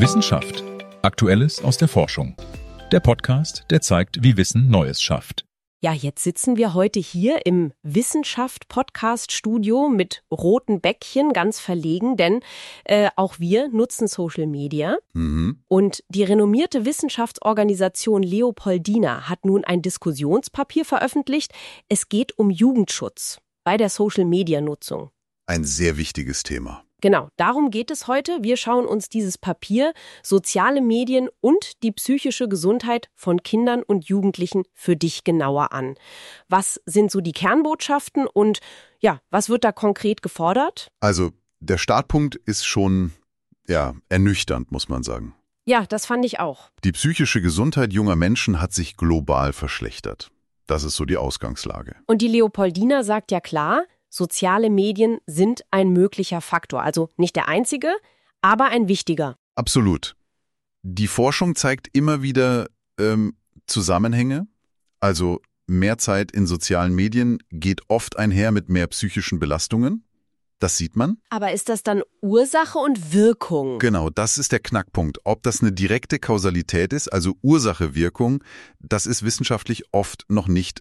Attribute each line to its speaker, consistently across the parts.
Speaker 1: Wissenschaft. Aktuelles aus der Forschung. Der Podcast, der zeigt, wie Wissen Neues schafft.
Speaker 2: Ja, jetzt sitzen wir heute hier im Wissenschaft-Podcast-Studio mit roten Bäckchen, ganz verlegen, denn auch wir nutzen Social Media. Und die renommierte Wissenschaftsorganisation Leopoldina hat nun ein Diskussionspapier veröffentlicht. Es geht um Jugendschutz bei der Social-Media-Nutzung.
Speaker 3: Ein sehr wichtiges Thema.
Speaker 2: Genau, darum geht es heute. Wir schauen uns dieses Papier, soziale Medien und die psychische Gesundheit von Kindern und Jugendlichen für dich genauer an. Was sind so die Kernbotschaften und ja, was wird da konkret gefordert?
Speaker 3: Also der Startpunkt ist schon, ernüchternd, muss man sagen.
Speaker 2: Ja, das fand ich auch.
Speaker 3: Die psychische Gesundheit junger Menschen hat sich global verschlechtert. Das ist so die Ausgangslage.
Speaker 2: Und die Leopoldina sagt ja klar, soziale Medien sind ein möglicher Faktor. Also nicht der einzige, aber ein wichtiger.
Speaker 3: Absolut. Die Forschung zeigt immer wieder Zusammenhänge. Also mehr Zeit in sozialen Medien geht oft einher mit mehr psychischen Belastungen. Das sieht man.
Speaker 2: Aber ist das dann Ursache und Wirkung?
Speaker 3: Genau, das ist der Knackpunkt. Ob das eine direkte Kausalität ist, also Ursache-Wirkung, das ist wissenschaftlich oft noch nicht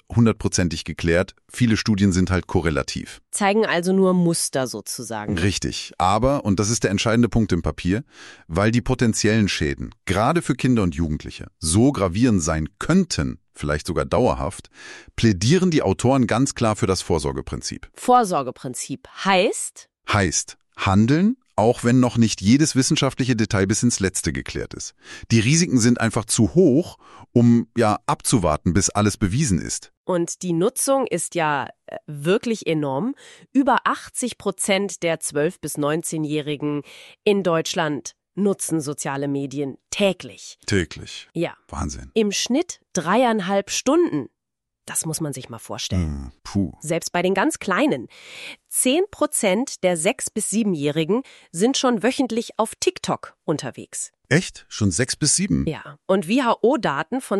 Speaker 3: 100%ig geklärt. Viele Studien sind halt korrelativ.
Speaker 2: Zeigen also nur Muster sozusagen.
Speaker 3: Richtig, aber, und das ist der entscheidende Punkt im Papier, weil die potenziellen Schäden, gerade für Kinder und Jugendliche, so gravierend sein könnten, vielleicht sogar dauerhaft, plädieren die Autoren ganz klar für das Vorsorgeprinzip.
Speaker 2: Vorsorgeprinzip heißt?
Speaker 3: Heißt, handeln, auch wenn noch nicht jedes wissenschaftliche Detail bis ins Letzte geklärt ist. Die Risiken sind einfach zu hoch, um abzuwarten, bis alles bewiesen ist.
Speaker 2: Und die Nutzung ist ja wirklich enorm. Über 80% der 12- bis 19-Jährigen in Deutschland nutzen soziale Medien täglich.
Speaker 3: Täglich?
Speaker 2: Ja.
Speaker 3: Wahnsinn.
Speaker 2: Im Schnitt 3,5 Stunden. Das muss man sich mal vorstellen.
Speaker 3: Puh.
Speaker 2: Selbst bei den ganz Kleinen. 10% der 6- bis 7-Jährigen sind schon wöchentlich auf TikTok unterwegs.
Speaker 3: Echt? Schon 6 bis 7?
Speaker 2: Ja. Und WHO-Daten von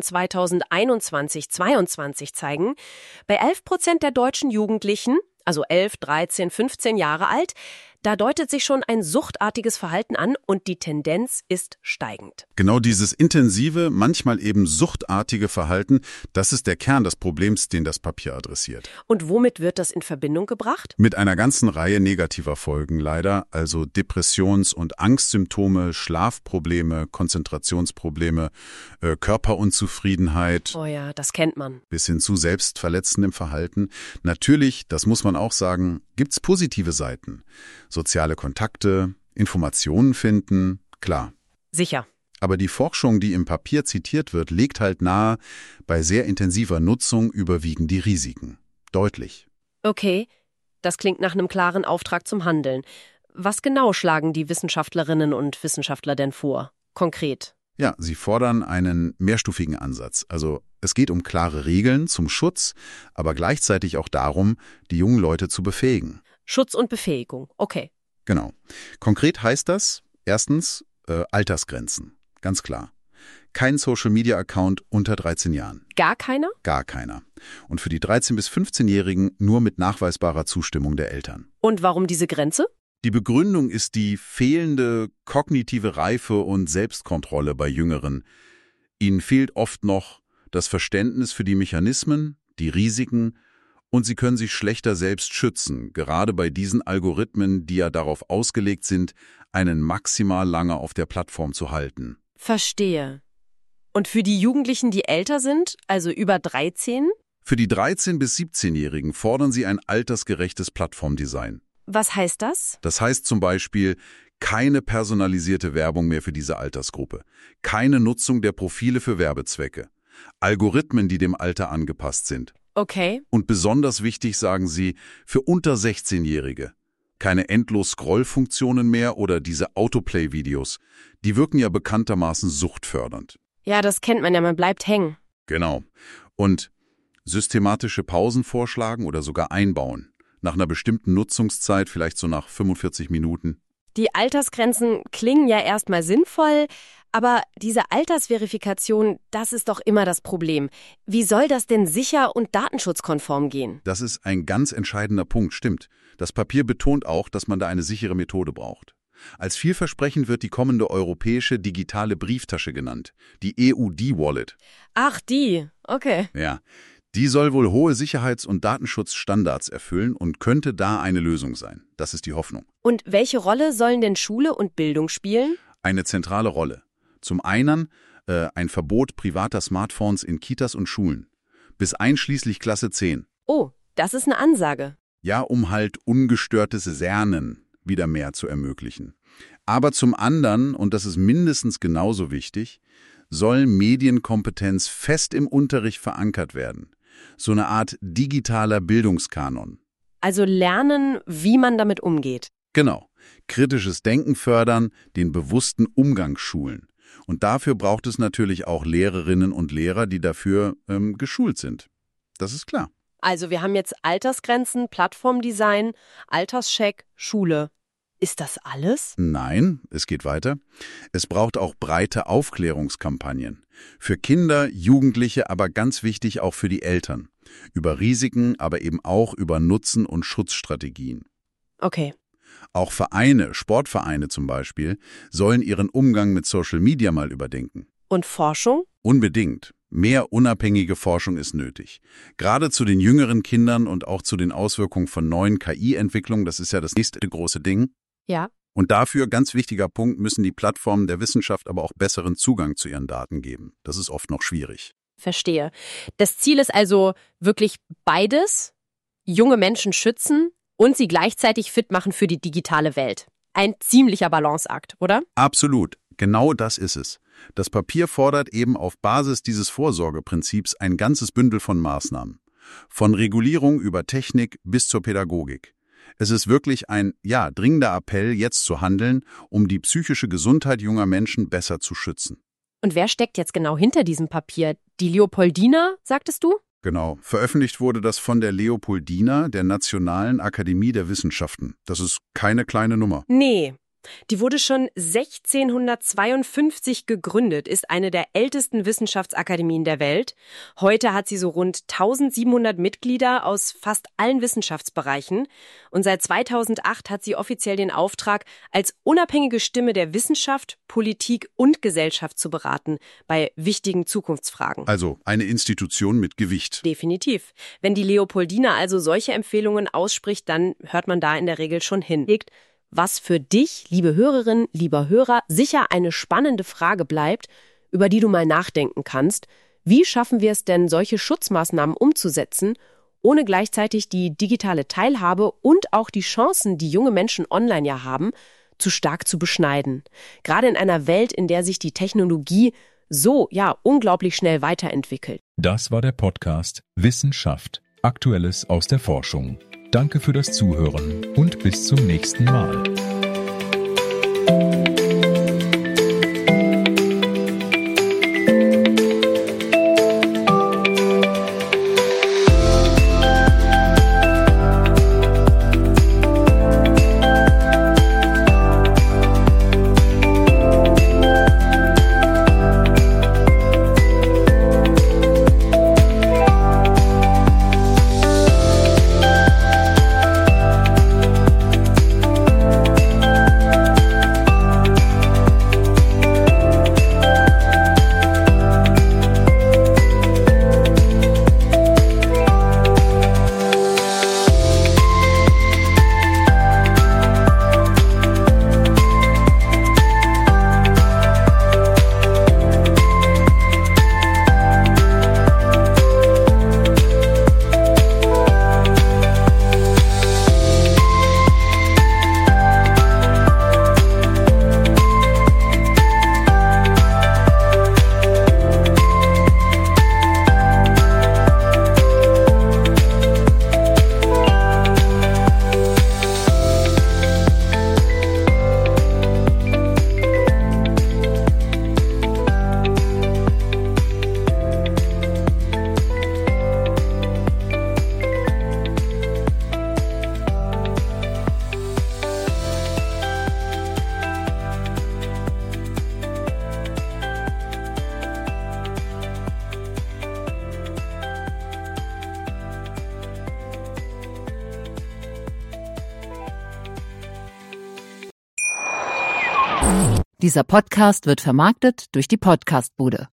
Speaker 2: 2021-22 zeigen, bei 11% der deutschen Jugendlichen, also 11, 13, 15 Jahre alt, da deutet sich schon ein suchtartiges Verhalten an und die Tendenz ist steigend.
Speaker 3: Genau dieses intensive, manchmal eben suchtartige Verhalten, das ist der Kern des Problems, den das Papier adressiert.
Speaker 2: Und womit wird das in Verbindung gebracht?
Speaker 3: Mit einer ganzen Reihe negativer Folgen leider, also Depressions- und Angstsymptome, Schlafprobleme, Konzentrationsprobleme, Körperunzufriedenheit.
Speaker 2: Oh ja, das kennt man.
Speaker 3: Bis hin zu selbstverletzendem Verhalten. Natürlich, das muss man auch sagen, gibt's positive Seiten. Soziale Kontakte, Informationen finden, klar.
Speaker 2: Sicher.
Speaker 3: Aber die Forschung, die im Papier zitiert wird, legt halt nahe, bei sehr intensiver Nutzung überwiegen die Risiken. Deutlich.
Speaker 2: Okay, das klingt nach einem klaren Auftrag zum Handeln. Was genau schlagen die Wissenschaftlerinnen und Wissenschaftler denn vor? Konkret?
Speaker 3: Ja, sie fordern einen mehrstufigen Ansatz. Also es geht um klare Regeln zum Schutz, aber gleichzeitig auch darum, die jungen Leute zu befähigen.
Speaker 2: Schutz und Befähigung, okay.
Speaker 3: Genau. Konkret heißt das, erstens, Altersgrenzen. Ganz klar. Kein Social-Media-Account unter 13 Jahren.
Speaker 2: Gar keiner?
Speaker 3: Gar keiner. Und für die 13- bis 15-Jährigen nur mit nachweisbarer Zustimmung der Eltern.
Speaker 2: Und warum diese Grenze?
Speaker 3: Die Begründung ist die fehlende kognitive Reife und Selbstkontrolle bei Jüngeren. Ihnen fehlt oft noch das Verständnis für die Mechanismen, die Risiken, und sie können sich schlechter selbst schützen, gerade bei diesen Algorithmen, die ja darauf ausgelegt sind, einen maximal lange auf der Plattform zu halten.
Speaker 2: Verstehe. Und für die Jugendlichen, die älter sind, also über 13?
Speaker 3: Für die 13- bis 17-Jährigen fordern sie ein altersgerechtes Plattformdesign.
Speaker 2: Was heißt das?
Speaker 3: Das heißt zum Beispiel, keine personalisierte Werbung mehr für diese Altersgruppe, keine Nutzung der Profile für Werbezwecke, Algorithmen, die dem Alter angepasst sind.
Speaker 2: Okay.
Speaker 3: Und besonders wichtig, sagen sie, für unter 16-Jährige. Keine endlos Scrollfunktionen mehr oder diese Autoplay-Videos. Die wirken ja bekanntermaßen suchtfördernd.
Speaker 2: Ja, das kennt man ja, man bleibt hängen.
Speaker 3: Genau. Und systematische Pausen vorschlagen oder sogar einbauen. Nach einer bestimmten Nutzungszeit, vielleicht so nach 45 Minuten.
Speaker 2: Die Altersgrenzen klingen ja erstmal sinnvoll, aber diese Altersverifikation, das ist doch immer das Problem. Wie soll das denn sicher und datenschutzkonform gehen?
Speaker 3: Das ist ein ganz entscheidender Punkt, stimmt. Das Papier betont auch, dass man da eine sichere Methode braucht. Als vielversprechend wird die kommende europäische digitale Brieftasche genannt, die EUD-Wallet.
Speaker 2: Ach, die. Okay.
Speaker 3: Ja, die soll wohl hohe Sicherheits- und Datenschutzstandards erfüllen und könnte da eine Lösung sein. Das ist die Hoffnung.
Speaker 2: Und welche Rolle sollen denn Schule und Bildung spielen?
Speaker 3: Eine zentrale Rolle. Zum einen ein Verbot privater Smartphones in Kitas und Schulen. Bis einschließlich Klasse 10.
Speaker 2: Oh, das ist eine Ansage.
Speaker 3: Ja, um halt ungestörtes Lernen wieder mehr zu ermöglichen. Aber zum anderen, und das ist mindestens genauso wichtig, soll Medienkompetenz fest im Unterricht verankert werden. So eine Art digitaler Bildungskanon.
Speaker 2: Also lernen, wie man damit umgeht.
Speaker 3: Genau. Kritisches Denken fördern, den bewussten Umgang schulen. Und dafür braucht es natürlich auch Lehrerinnen und Lehrer, die dafür geschult sind. Das ist klar.
Speaker 2: Also wir haben jetzt Altersgrenzen, Plattformdesign, Alterscheck, Schule. Ist das alles?
Speaker 3: Nein, es geht weiter. Es braucht auch breite Aufklärungskampagnen. Für Kinder, Jugendliche, aber ganz wichtig auch für die Eltern. Über Risiken, aber eben auch über Nutzen- und Schutzstrategien.
Speaker 2: Okay.
Speaker 3: Auch Vereine, Sportvereine zum Beispiel, sollen ihren Umgang mit Social Media mal überdenken.
Speaker 2: Und Forschung?
Speaker 3: Unbedingt. Mehr unabhängige Forschung ist nötig. Gerade zu den jüngeren Kindern und auch zu den Auswirkungen von neuen KI-Entwicklungen, das ist ja das nächste große Ding.
Speaker 2: Ja.
Speaker 3: Und dafür, ganz wichtiger Punkt, müssen die Plattformen der Wissenschaft aber auch besseren Zugang zu ihren Daten geben. Das ist oft noch schwierig.
Speaker 2: Verstehe. Das Ziel ist also wirklich beides, junge Menschen schützen und sie gleichzeitig fit machen für die digitale Welt. Ein ziemlicher Balanceakt, oder?
Speaker 3: Absolut. Genau das ist es. Das Papier fordert eben auf Basis dieses Vorsorgeprinzips ein ganzes Bündel von Maßnahmen. Von Regulierung über Technik bis zur Pädagogik. Es ist wirklich ein, dringender Appell, jetzt zu handeln, um die psychische Gesundheit junger Menschen besser zu schützen.
Speaker 2: Und wer steckt jetzt genau hinter diesem Papier? Die Leopoldina, sagtest du?
Speaker 3: Genau. Veröffentlicht wurde das von der Leopoldina, der Nationalen Akademie der Wissenschaften. Das ist keine kleine Nummer.
Speaker 2: Nee. Die wurde schon 1652 gegründet, ist eine der ältesten Wissenschaftsakademien der Welt. Heute hat sie so rund 1700 Mitglieder aus fast allen Wissenschaftsbereichen. Und seit 2008 hat sie offiziell den Auftrag, als unabhängige Stimme der Wissenschaft, Politik und Gesellschaft zu beraten bei wichtigen Zukunftsfragen.
Speaker 3: Also eine Institution mit Gewicht.
Speaker 2: Definitiv. Wenn die Leopoldina also solche Empfehlungen ausspricht, dann hört man da in der Regel schon hin. Was für dich, liebe Hörerin, lieber Hörer, sicher eine spannende Frage bleibt, über die du mal nachdenken kannst. Wie schaffen wir es denn, solche Schutzmaßnahmen umzusetzen, ohne gleichzeitig die digitale Teilhabe und auch die Chancen, die junge Menschen online ja haben, zu stark zu beschneiden? Gerade in einer Welt, in der sich die Technologie so, unglaublich schnell weiterentwickelt.
Speaker 1: Das war der Podcast Wissenschaft. Aktuelles aus der Forschung. Danke für das Zuhören und bis zum nächsten Mal.
Speaker 4: Dieser Podcast wird vermarktet durch die Podcastbude.